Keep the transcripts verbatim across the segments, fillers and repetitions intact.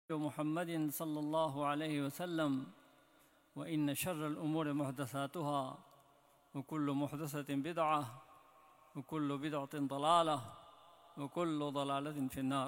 محمد صلى الله عليه وسلم وإن شر الأمور محدثاتها وكل محدثة بدعة وكل بدعة ضلالة وكل ضلالة في النار.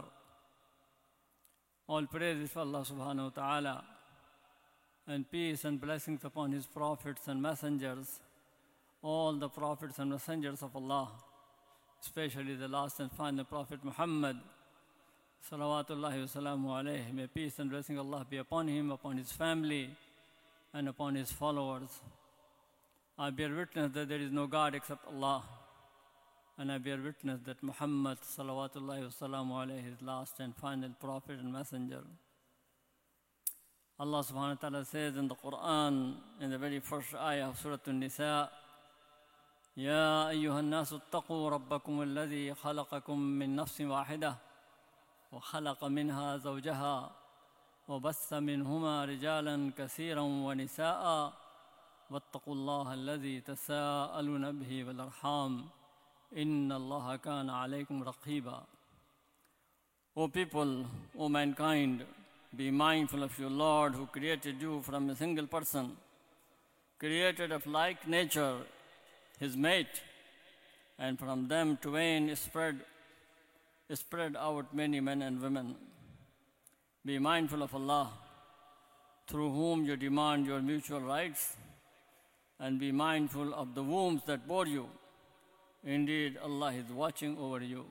All praise is for Allah subhanahu wa ta'ala, and peace and blessings upon His prophets and messengers, all the prophets and messengers of Allah, especially the last and final Prophet Muhammad, salawatullahi wa salamu alayhi. May peace and blessing of Allah be upon him, upon his family, and upon his followers. I bear witness that there is no God except Allah, and I bear witness that Muhammad, salawatullahi wa salamu alayhi, is last and final Prophet and messenger. Allah subhanahu wa ta'ala says in the Quran, in the very first ayah of Surah An-Nisa, يا أيها الناس اتقوا ربكم الذي خلقكم من نفس واحدة وخلق منها زوجها وبث منهما رجالا كثيرا ونساء واتقوا الله الذي تساءلون به والأرحام إن الله كان عليكم رقيبا. O people, O mankind, be mindful of your Lord who created you from a single person, created of like nature his mate, and from them twain spread spread out many men and women. Be mindful of Allah, through whom you demand your mutual rights, and be mindful of the wombs that bore you. Indeed, Allah is watching over you.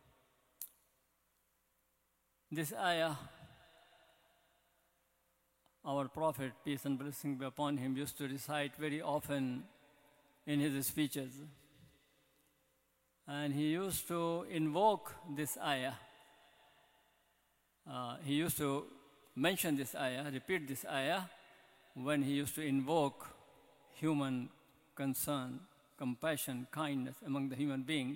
This ayah, our Prophet, peace and blessing be upon him, used to recite very often in his speeches. And he used to invoke this ayah. Uh, he used to mention this ayah, repeat this ayah, when he used to invoke human concern, compassion, kindness among the human beings.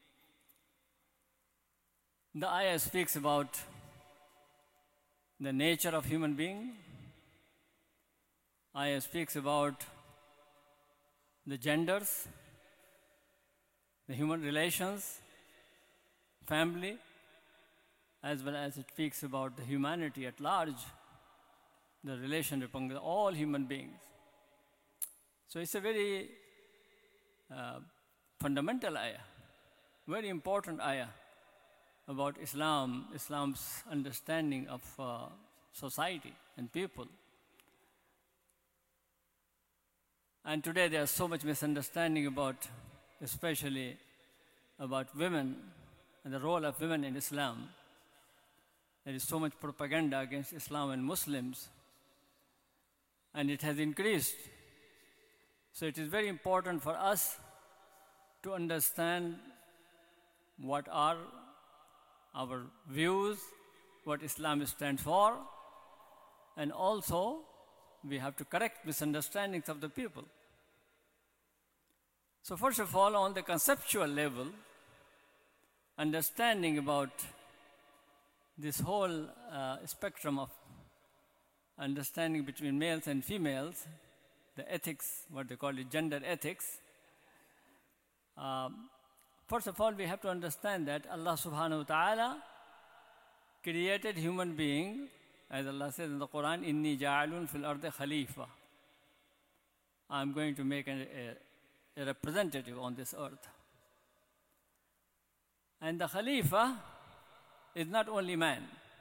The ayah speaks about the nature of human being. Ayah speaks about the genders, the human relations, family, as well as it speaks about the humanity at large, the relationship among all human beings. So it's a very uh, fundamental ayah, very important ayah about Islam, Islam's understanding of uh, society and people. And today there's so much misunderstanding about, especially about women and the role of women in Islam. There is so much propaganda against Islam and Muslims, and it has increased. So it is very important for us to understand what are our views, what Islam stands for, and also we have to correct misunderstandings of the people. So first of all, on the conceptual level, understanding about this whole uh, spectrum of understanding between males and females, the ethics, what they call it, gender ethics. Um, first of all, we have to understand that Allah subhanahu wa ta'ala created human being, as Allah says in the Quran, Inni ja'alun fil ardi khalifa. I'm going to make a, a, a representative on this earth. And the Khalifa is not only man.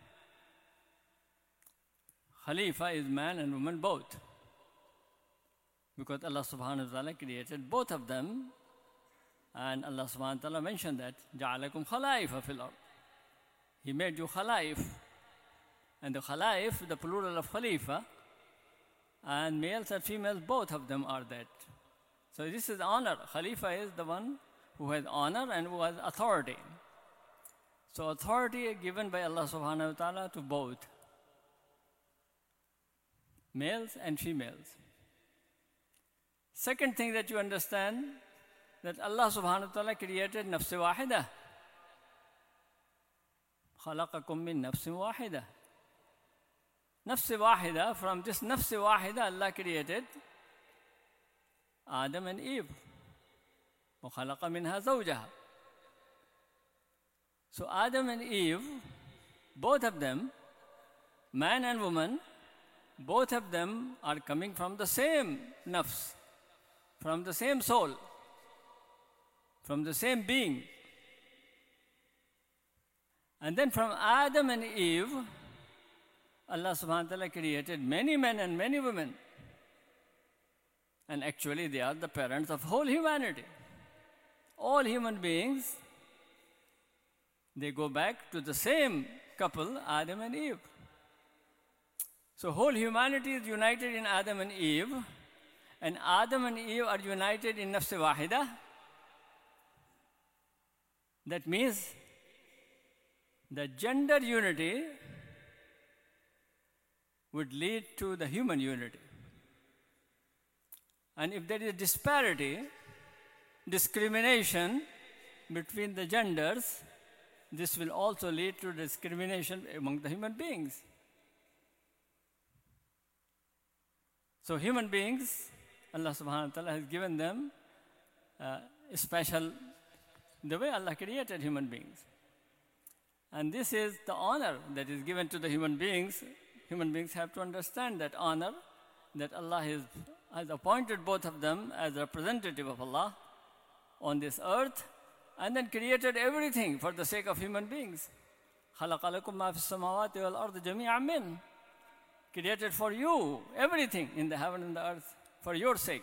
Khalifa is man and woman both. Because Allah subhanahu wa ta'ala created both of them. And Allah subhanahu wa ta'ala mentioned that, جَعَلَكُمْ خَلَائِفَ فِي الْأَرْضِ. He made you khalaif. And the khalaif, the plural of khalifa, and males and females, both of them are that. So this is honor. Khalifa is the one who has honor and who has authority. So authority given by Allah subhanahu wa ta'ala to both males and females. Second thing that you understand, that Allah subhanahu wa ta'ala created nafs wahida. خَلَقَكُم مِّن نَفْسٍ وَاحِدَةٍ. Nafs wahida, from this nafs wahida, Allah created Adam and Eve. وَخَلَقَ مِنْهَا زَوْجَهَا. So Adam and Eve, both of them, man and woman, both of them are coming from the same nafs, from the same soul, from the same being. And then from Adam and Eve, Allah subhanahu wa ta'ala created many men and many women. And actually they are the parents of whole humanity. All human beings, they go back to the same couple, Adam and Eve. So whole humanity is united in Adam and Eve, and Adam and Eve are united in Nafs Wahida. That means the gender unity would lead to the human unity. And if there is a disparity, discrimination between the genders, this will also lead to discrimination among the human beings. So human beings, Allah subhanahu wa ta'ala has given them uh, a special, the way Allah created human beings. And this is the honor that is given to the human beings. Human beings have to understand that honor, that Allah has, has appointed both of them as representative of Allah on this earth, and then created everything for the sake of human beings. خَلَقَ لَكُم مَا فِي السَّمَاوَاتِ وَالْأَرْضِ جَمِيعًا مِّنْهُ. Created for you, everything in the heaven and the earth, for your sake.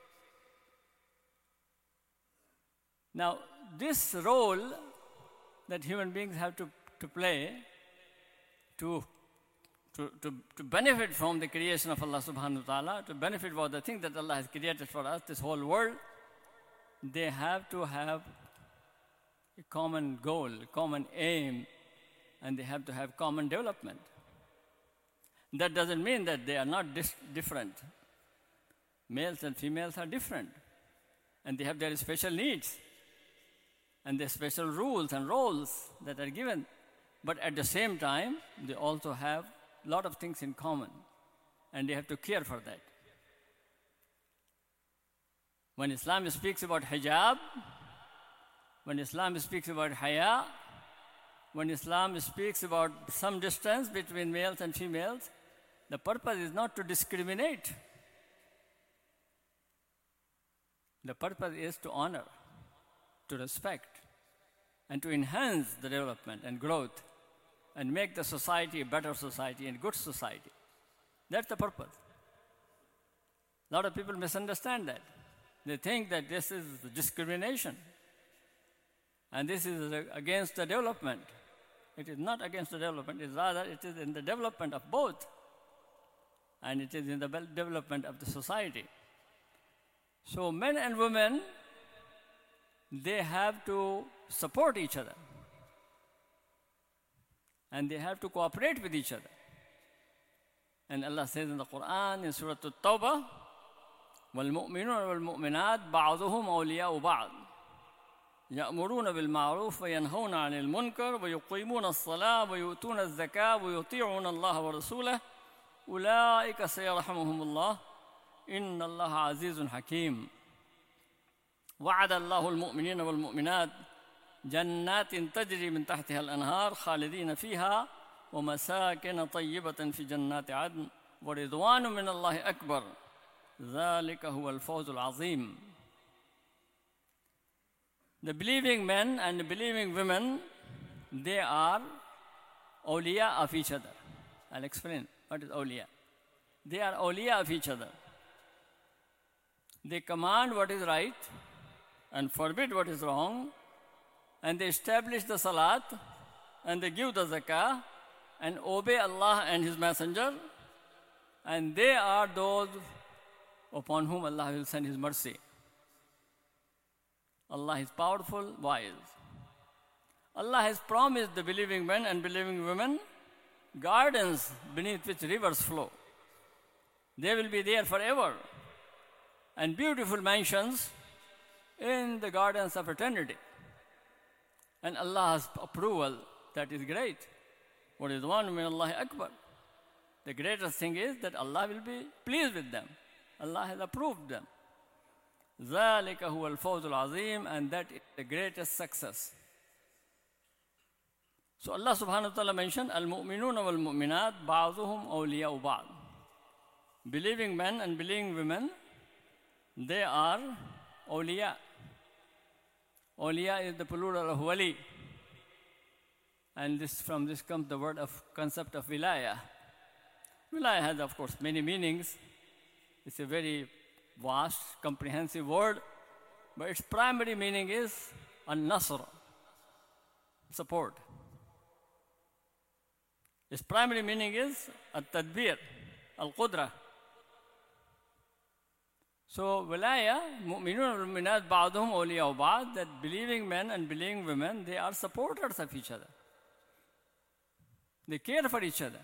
Now, this role that human beings have to, to play to, to, to, to benefit from the creation of Allah subhanahu wa ta'ala, to benefit from the thing that Allah has created for us, this whole world, they have to have a common goal, a common aim, and they have to have common development. That doesn't mean that they are not dis- different. Males and females are different, and they have their special needs, and their special rules and roles that are given. But at the same time, they also have a lot of things in common, and they have to care for that. When Islam speaks about hijab, when Islam speaks about haya, when Islam speaks about some distance between males and females, the purpose is not to discriminate. The purpose is to honor, to respect, and to enhance the development and growth, and make the society a better society and good society. That's the purpose. A lot of people misunderstand that. They think that this is discrimination, and this is against the development. It is not against the development, it is rather it is in the development of both, and it is in the development of the society. So men and women, they have to support each other, and they have to cooperate with each other. And Allah says in the Quran, in Surah At-Tawbah, وَالْمُؤْمِنُونَ وَالْمُؤْمِنَاتِ بَعْضُهُمْ أَوْلِيَاءُ بَعْضٍ يأمرون بالمعروف وينهون عن المنكر ويقيمون الصلاة ويؤتون الزكاة ويطيعون الله ورسوله أولئك سيرحمهم الله إن الله عزيز حكيم وعد الله المؤمنين والمؤمنات جنات تجري من تحتها الأنهار خالدين فيها ومساكن طيبة في جنات عدن ورضوان من الله أكبر ذلك هو الفوز العظيم. The believing men and the believing women, they are awliya of each other. I'll explain what is awliya. They are awliya of each other. They command what is right and forbid what is wrong, and they establish the salat, and they give the zakah, and obey Allah and His Messenger, and they are those upon whom Allah will send His mercy. Allah is powerful, wise. Allah has promised the believing men and believing women gardens beneath which rivers flow. They will be there forever, and beautiful mansions in the gardens of eternity. And Allah's approval, that is great. What is one min Allah Akbar? The greatest thing is that Allah will be pleased with them. Allah has approved them. ذَلِكَ هُوَ الْفَوْزُ الْعَظِيمُ, and that is the greatest success. So Allah subhanahu wa ta'ala mentioned, Al-mu'minuna wal-mu'minat ba'duhum awliya'u ba'd. Believing men and believing women, they are awliya. Awliya is the plural of wali. And this, from this comes the word of concept of wilaya. Wilaya has, of course, many meanings. It's a very vast, comprehensive word, but its primary meaning is an-nasr, support. Its primary meaning is al-tadbir, al-qudra. So, wilaya, mu'minun al-mu'minat ba'duhum awliya'u ba'd, that believing men and believing women, they are supporters of each other. They care for each other.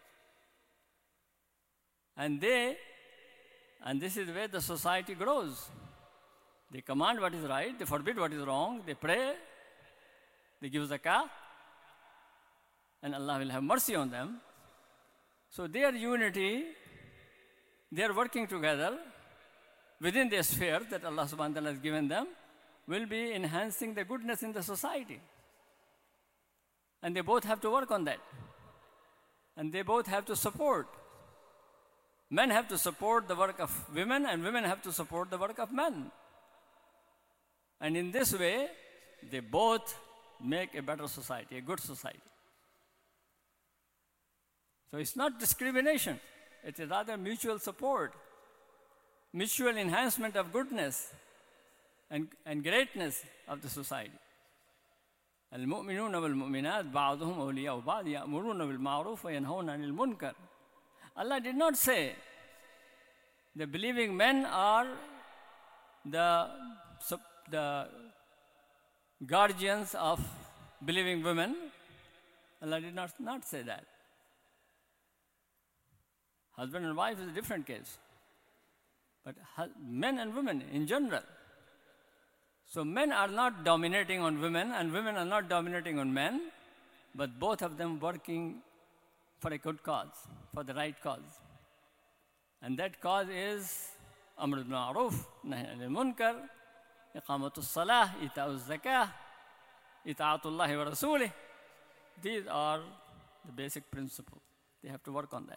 And they, and this is where the society grows. They command what is right, they forbid what is wrong, they pray, they give zakah, and Allah will have mercy on them. So their unity, they are working together within the sphere that Allah subhanahu wa ta'ala has given them, will be enhancing the goodness in the society. And they both have to work on that. And they both have to support. Men have to support the work of women, and women have to support the work of men. And in this way, they both make a better society, a good society. So it's not discrimination. It is rather mutual support, mutual enhancement of goodness and, and greatness of the society. المؤمنون والمؤمنات بعضهم أولياء بعض يأمرون بالمعروف وينهون عن المنكر. Allah did not say the believing men are the, the guardians of believing women. Allah did not, not say that. Husband and wife is a different case. But men and women in general. So men are not dominating on women and women are not dominating on men, but both of them working for a good cause, for the right cause. And that cause is Amr bil Ma'ruf, Nahy anil Munkar, Iqamatus Salah, Ita'uz Zakah, Ita'atullahi wa Rasulih. These are the basic principles. They have to work on that.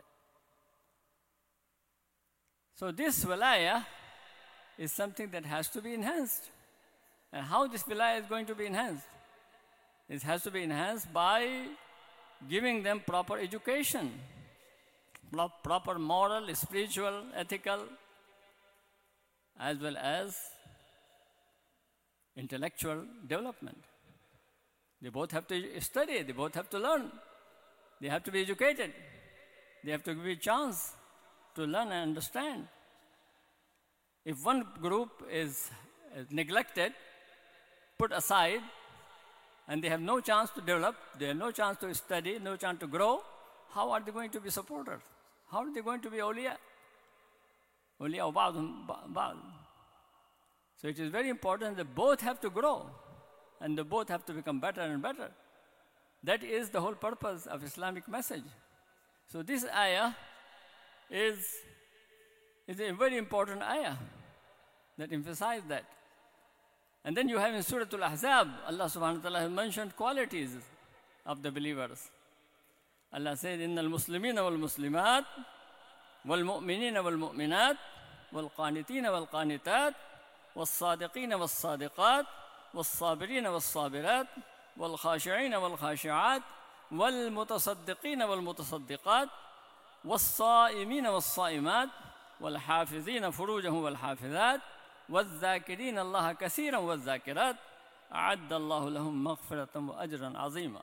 So this wilaya is something that has to be enhanced. And how this wilaya is going to be enhanced? It has to be enhanced by giving them proper education, proper moral, spiritual, ethical, as well as intellectual development. They both have to study, they both have to learn, they have to be educated, they have to give a chance to learn and understand. If one group is, is neglected, put aside, and they have no chance to develop, they have no chance to study, no chance to grow, how are they going to be supporters? How are they going to be awliya? Awliya ba'dhum ba'd. So it is very important that both have to grow, and they both have to become better and better. That is the whole purpose of Islamic message. So this ayah is, is a very important ayah that emphasizes that. And then you have in Surah Al-Ahzab, Allah subhanahu wa ta'ala has mentioned qualities of the believers. Allah said, إِنَّ الْمُسْلِمِينَ وَالْمُسْلِمَاتِ وَالْمُؤْمِنِينَ وَالْمُؤْمِنَاتِ وَالْقَانِتِينَ وَالْقَانِتَاتِ وَالصَّادِقِينَ وَالصَّادِقَاتِ وَالصَّابِرِينَ وَالصَّابِرَاتِ وَالْخَاشِعِينَ وَالْخَاشِعَاتِ وَالْمُتَصَدِّقِينَ وَالْمُتَصَدِّقَاتِ وَالصَّائِمِينَ وَالصَّائِمَاتِ وَالْحَافِظِينَ فُرُوجَهُمْ وَالْحَافِظَاتِ وَالذَّاكِرِينَ اللَّهَ كَثِيرًا وَالذَّاكِرَاتِ أَعَدَّ اللَّهُ لَهُمْ مَغْفِرَةً وَأَجْرًا عَظِيمًا.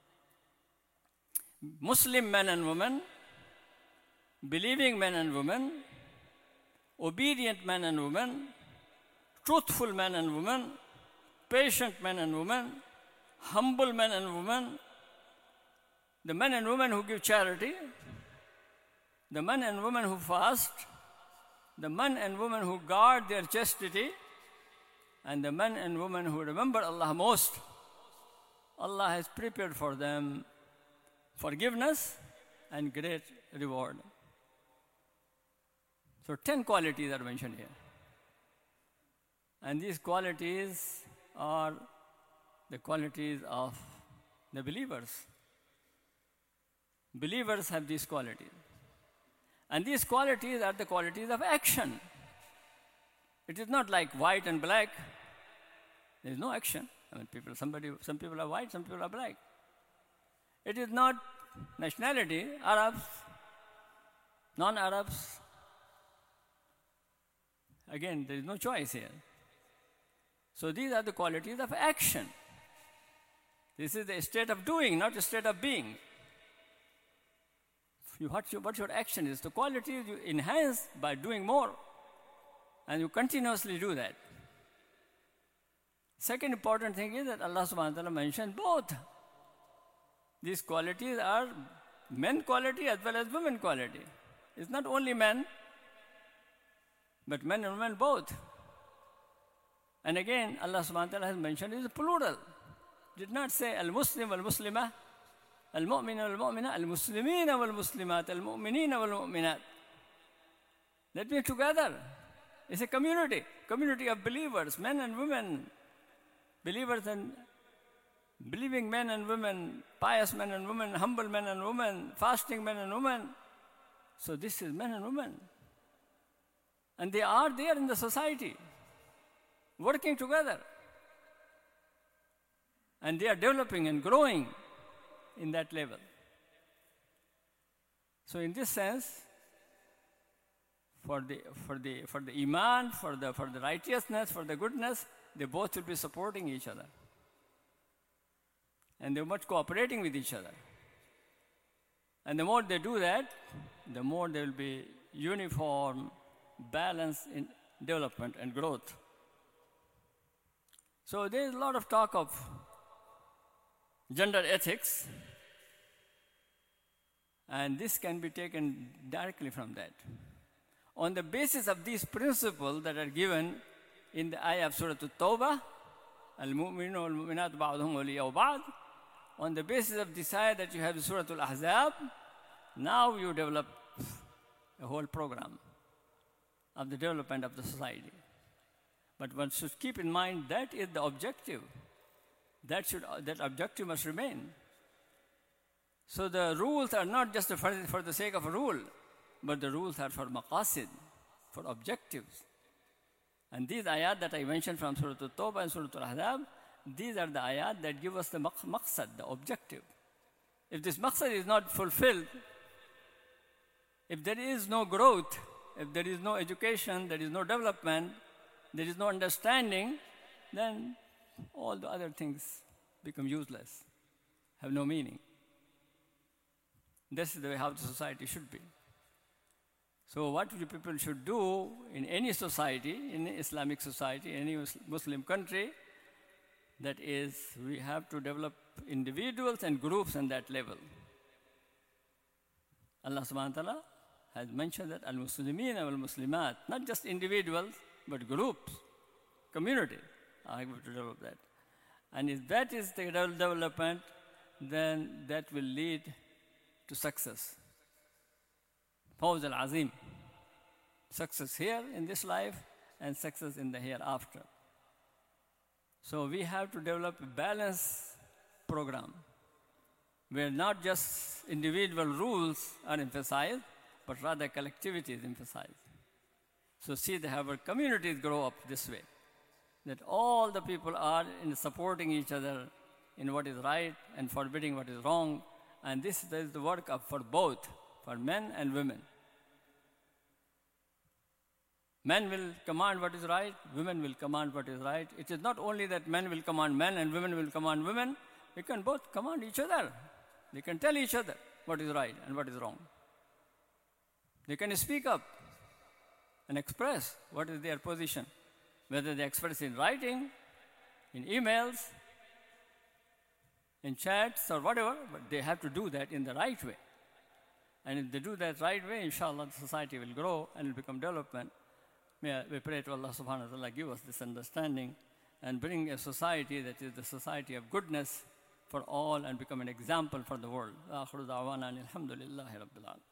Muslim men and women, believing men and women, obedient men and women, truthful men and women, patient men and women, humble men and women, the men and women who give charity, the men and women who fast, the men and women who guard their chastity, and the men and women who remember Allah most. Allah has prepared for them forgiveness and great reward. So ten qualities are mentioned here. And these qualities are the qualities of The believers. Believers have these qualities. And these qualities are the qualities of action. It is not like white and black. There is no action. I mean, people, somebody, some people are white, some people are black. It is not nationality, Arabs, non-Arabs. Again, there is no choice here. So these are the qualities of action. This is the state of doing, not the state of being. You, what, your, what your action is, the qualities you enhance by doing more, and you continuously do that. Second important thing is that Allah subhanahu wa ta'ala mentioned both. These qualities are men quality as well as women quality. It's not only men, but men and women both. And again, Allah subhanahu wa ta'ala has mentioned it is plural. Did not say al-Muslim wal-Muslimah, al-Mu'min wal-Mu'minah, al-Muslimin wal-Muslimat, al-Mu'minin wal-Mu'minat. That means together. It's a community, community of believers, men and women, believers and believing men and women, pious men and women, humble men and women, fasting men and women. So this is men and women. And they are there in the society, working together. And they are developing and growing in that level. So in this sense, for the, for the, for the iman, for the, for the righteousness, for the goodness, they both will be supporting each other. And they're much cooperating with each other. And the more they do that, the more there will be uniform, balance in development and growth. So there is a lot of talk of gender ethics, and this can be taken directly from that. On the basis of these principles that are given in the ayah of Surah At-Tawbah, Al-Mu'minun wal-Mu'minat ba'duhum awliya'u ba'd, on the basis of this ayah that you have Surah Al-Ahzab, now you develop a whole program of the development of the society. But one should keep in mind that is the objective. That, should, that objective must remain. So the rules are not just for, for the sake of a rule, but the rules are for maqasid, for objectives. And these ayat that I mentioned from Surah At-Tawbah and Surah Al-Ahzab, these are the ayat that give us the maqsad, the objective. If this maqsad is not fulfilled, if there is no growth, if there is no education, there is no development, there is no understanding, then all the other things become useless, have no meaning. This is the way how the society should be. So what the people should do in any society, in Islamic society, any Muslim country, that is, we have to develop individuals and groups on that level. Allah subhanahu wa ta'ala has mentioned that al-Muslimin wal-Muslimat, not just individuals, but groups, community, are able to develop that. And if that is the development, then that will lead to success. Fawz al-Azim. Success here in this life and success in the hereafter. So we have to develop a balanced program where not just individual rules are emphasized, but rather collectivity is emphasized. So see that our communities grow up this way, that all the people are in supporting each other in what is right and forbidding what is wrong. And this is the work of for both, for men and women. Men will command what is right, women will command what is right. It is not only that men will command men and women will command women. We can both command each other. They can tell each other what is right and what is wrong. They can speak up and express what is their position, whether they express in writing, in emails, in chats or whatever, but they have to do that in the right way. And if they do that right way, inshallah, the society will grow and will become development. May we pray to Allah subhanahu wa ta'ala give us this understanding and bring a society that is the society of goodness for all and become an example for the world. Akhiru da'wana alhamdulillahi rabbil alamin.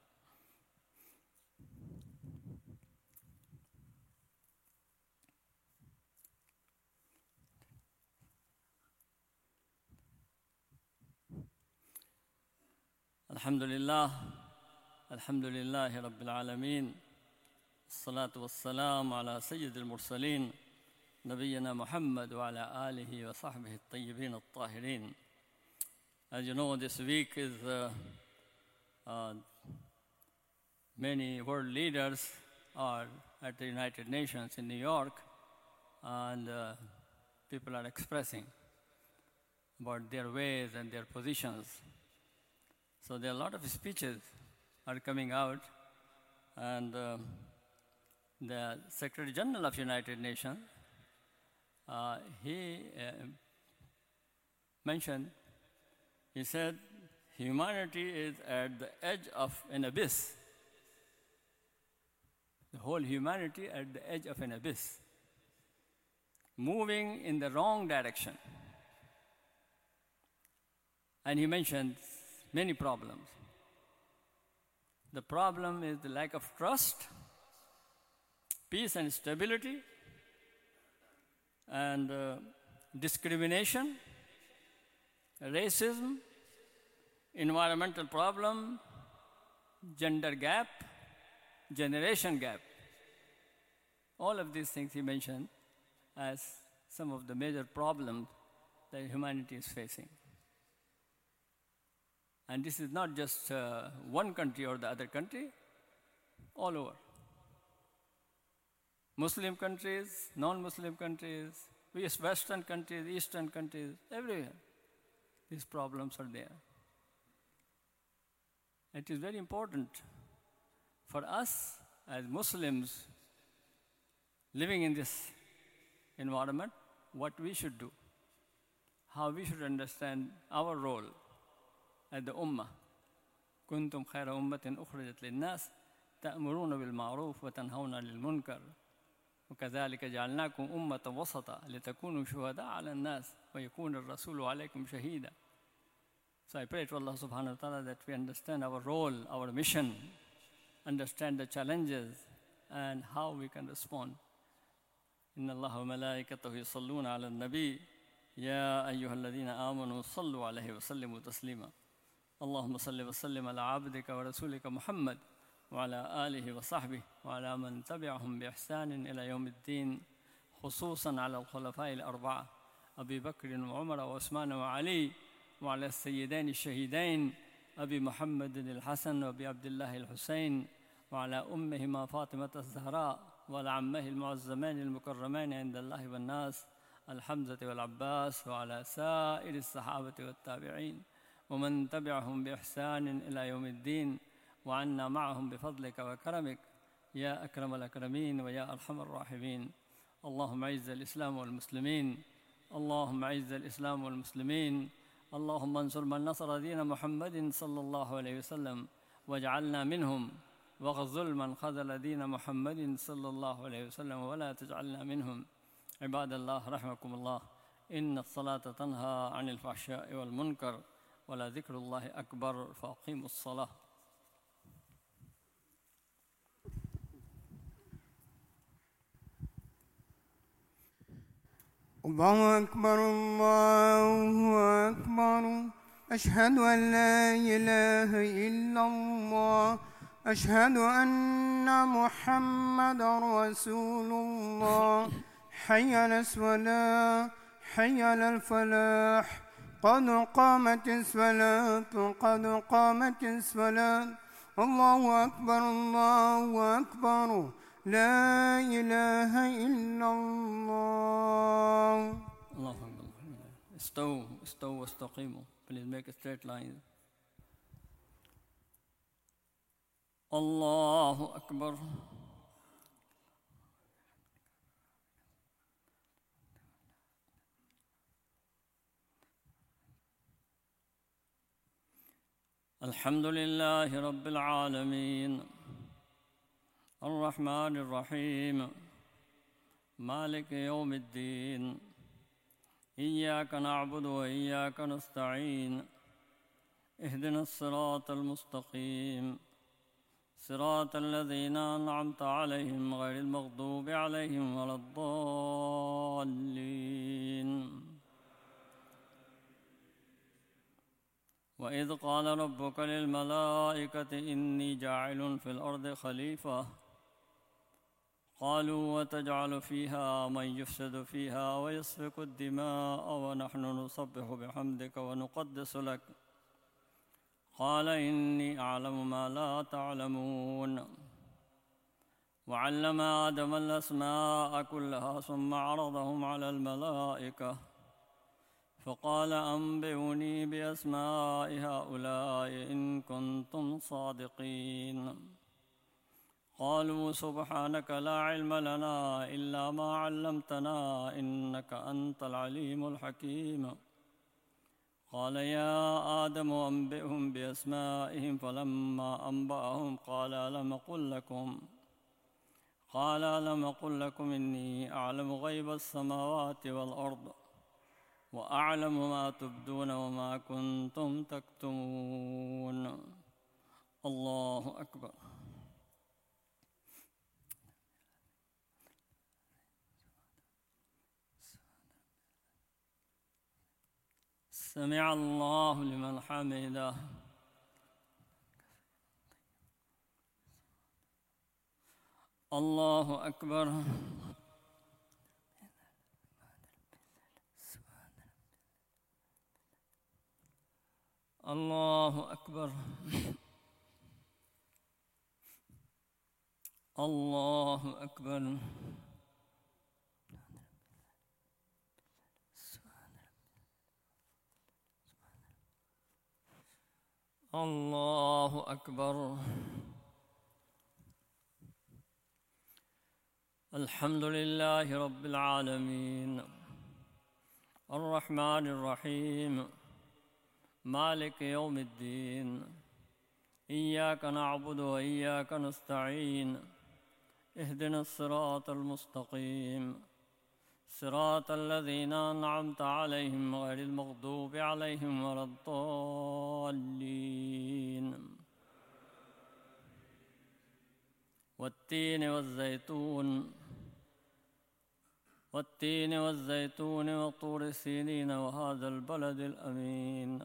Alhamdulillah, Alhamdulillahi Rabbil Alameen, Salatu wassalam ala Sayyid al-Mursaleen, Nabiyyina Muhammad wa ala alihi wa sahbihi at-tayyibin at-tahirin. As you know, this week is uh, uh, many world leaders are at the United Nations in New York, and uh, people are expressing about their ways and their positions. So there are a lot of speeches are coming out, and uh, the Secretary General of United Nations, uh, he uh, mentioned, he said, humanity is at the edge of an abyss. The whole humanity at the edge of an abyss, moving in the wrong direction. And he mentioned many problems. The problem is the lack of trust, peace and stability, and uh, discrimination, racism, environmental problem, gender gap, generation gap. All of these things he mentioned as some of the major problems that humanity is facing. And this is not just uh, one country or the other country, all over. Muslim countries, non-Muslim countries, Western countries, Eastern countries, everywhere. These problems are there. It is very important for us as Muslims living in this environment, what we should do, how we should understand our role as the Ummah. كنتم خير أمة أخرجت للناس تأمرون بالمعروف وتنهون عن المنكر وكذلك جعلناكم أمة وسطا لتكونوا شهداء على الناس ويكون الرسول عليكم شهيدا. So I pray to Allah subhanahu wa ta'ala that we understand our role, our mission, understand the challenges and how we can respond. إن الله وملائكته يصلون على النبي يا أيها الذين آمنوا صلوا عليه وسلموا تسليما. اللهم صل وسلم على عبدك ورسولك محمد وعلى آله وصحبه وعلى من تبعهم بإحسان إلى يوم الدين، خصوصا على الخلفاء الأربعة أبي بكر وعمر وعثمان وعلي، وعلى السيدين الشهيدين أبي محمد الحسن وأبي عبد الله الحسين، وعلى أمهما فاطمة الزهراء، وعلى عمه المعظمين المكرمين عند الله والناس الحمزة والعباس، وعلى سائر الصحابة والتابعين ومن تبعهم بإحسان إلى يوم الدين، وعنا معهم بفضلك وكرمك يا أكرم الأكرمين ويا أرحم الراحمين. اللهم أعز الإسلام والمسلمين، اللهم أعز الإسلام والمسلمين، اللهم انصر من نصر دين محمد صلى الله عليه وسلم واجعلنا منهم، واخذل من خذل دين محمد صلى الله عليه وسلم ولا تجعلنا منهم. عباد الله رحمكم الله، إن الصلاة تنهى عن الفحشاء والمنكر ولذكر الله أكبر فأقيموا الصلاة. الله أكبر الله أكبر، أشهد أن لا إله إلا الله، أشهد أن محمدا رسول الله. حي على الصلاة، حي على الفلاح، قد قامت الصلاة، قد قامت الصلاة. الله أكبر الله أكبر، لا إله إلا الله. الله أكبر. استووا استووا واستقيموا. Please make a straight line. الله أكبر. الحمد لله رب العالمين الرحمن الرحيم مالك يوم الدين إياك نعبد وإياك نستعين اهدنا الصراط المستقيم صراط الذين أنعمت عليهم غير المغضوب عليهم ولا الضالين. وإذ قال ربك للملائكة إني جاعل في الأرض خليفة قالوا وتجعل فيها من يفسد فيها ويسفك الدماء ونحن نسبح بحمدك ونقدس لك قال إني أعلم ما لا تعلمون وعلم آدم الأسماء كلها ثم عرضهم على الملائكة فقال أنبئوني بأسماء هؤلاء إن كنتم صادقين قالوا سبحانك لا علم لنا إلا ما علمتنا إنك أنت العليم الحكيم قال يا آدم أنبئهم بأسمائهم فلما أنبأهم قال ألم أقل لكم قال ألم أقل لكم إني أعلم غيب السماوات والأرض وأعلم ما تبدون وما كنتم تكتمون الله أكبر. سمع الله لمن حمده. الله أكبر. الله أكبر. الله أكبر. الله أكبر. الحمد لله رب العالمين الرحمن الرحيم مالك يوم الدين إياك نعبد وإياك نستعين اهدنا الصراط المستقيم صراط الذين أنعمت عليهم غير المغضوب عليهم ولا الضالين والتين والزيتون والتين والزيتون وطور سينين وهذا البلد الأمين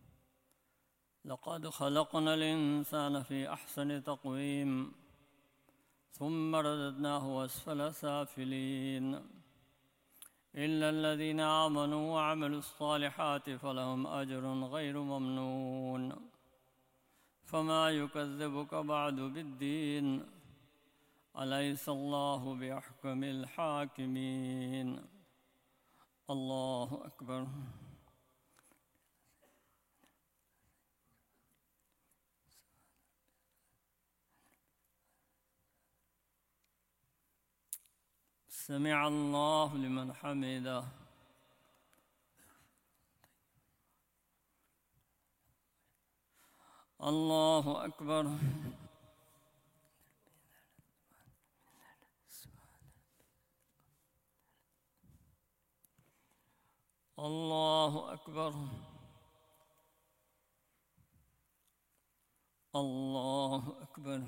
لقد خلقنا الإنسان في أحسن تقويم ثم رددناه أسفل سافلين إلا الذين آمنوا وعملوا الصالحات فلهم أجر غير ممنون فما يكذبك بعد بالدين أليس الله بأحكم الحاكمين. الله أكبر. سمع الله لمن حمده. الله أكبر. الله أكبر. الله أكبر.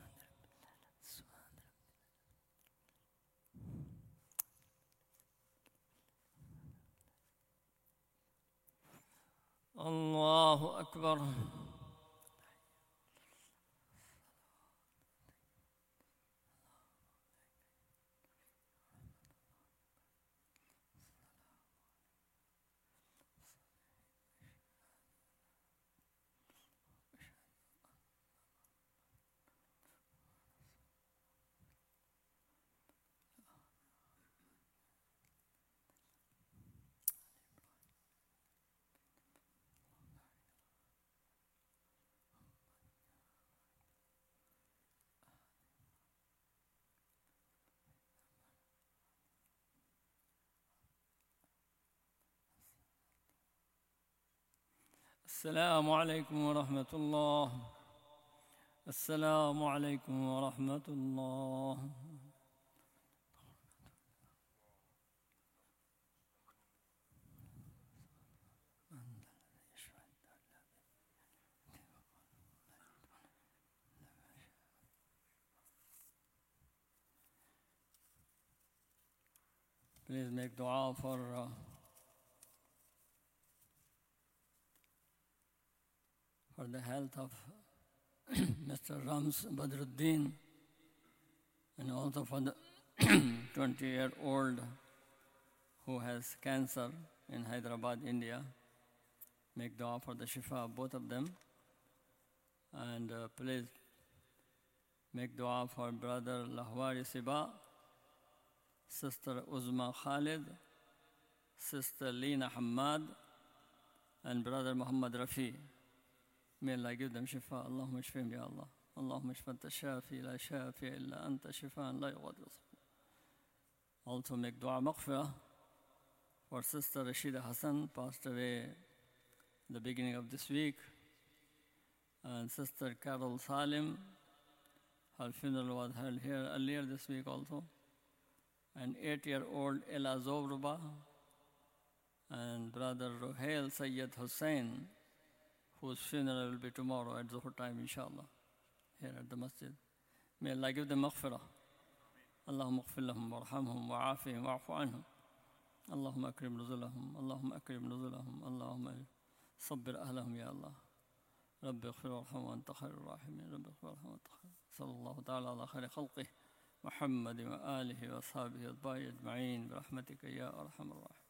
الله أكبر. السلام عليكم ورحمة الله. السلام عليكم ورحمة الله. Please make dua for uh, for the health of Mister Rams Badruddin, and also for the twenty-year-old who has cancer in Hyderabad, India. Make dua for the shifa of both of them. And uh, please make dua for brother Lahwari Siba, sister Uzma Khalid, sister Leena Hamad, and brother Muhammad Rafi. May Allah give them shifa. Allahumma shfihim ya Allah. Allahumma shfa anta shafi, la shafi illa anta shifaan la yughadiru saqama. Also make dua maghfirah for sister Rashida Hassan, passed away the beginning of this week, and sister Carol Salim, her funeral was held here earlier this week also, and eight-year-old Ella Zobruba, and brother Ruhail Sayyid Hussain, whose funeral will be tomorrow at Zuhur time, inshallah, here at the masjid. May Allah give them maghfirah. Allahumma ighfir lahum warhamhum wa'afihim wa'afu anhum. Allahumma akrim nuzulahum. Allahumma akrim nuzulahum. Allahumma sabbir ahlahum ya Allah. Rabbi ighfir warham wa anta khairur rahimin. Rabbi ighfir warham wa anta khair. Sallallahu ta'ala ala khairi khalqih Muhammad wa alihi wa ashabihi wa atba'i ajma'in bi rahmatika ya arhamar rahimin.